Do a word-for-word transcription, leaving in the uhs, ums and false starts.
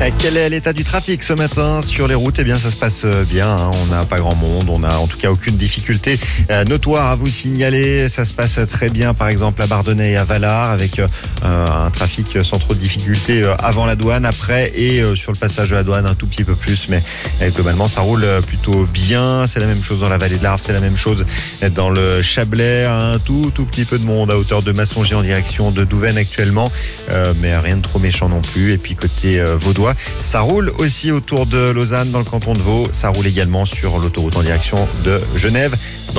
Euh, Quel est l'état du trafic ce matin sur les routes? Eh bien, ça se passe bien. Hein. On n'a pas grand monde. On n'a en tout cas aucune difficulté euh, notoire à vous signaler. Ça se passe très bien, par exemple, à Bardonnay et à Valard, avec euh, un trafic sans trop de difficultés euh, avant la douane, après et euh, sur le passage de la douane un tout petit peu plus. Mais euh, globalement, ça roule plutôt bien. C'est la même chose dans la vallée de l'Arve. C'est la même chose dans le Chablais. Un tout, tout petit peu de monde à hauteur de Massonger en direction de Douvaine actuellement. Euh, mais rien de trop méchant non plus. Et puis côté euh, vaudois, ça roule aussi autour de Lausanne dans le canton de Vaud. Ça roule également sur l'autoroute en direction de Genève.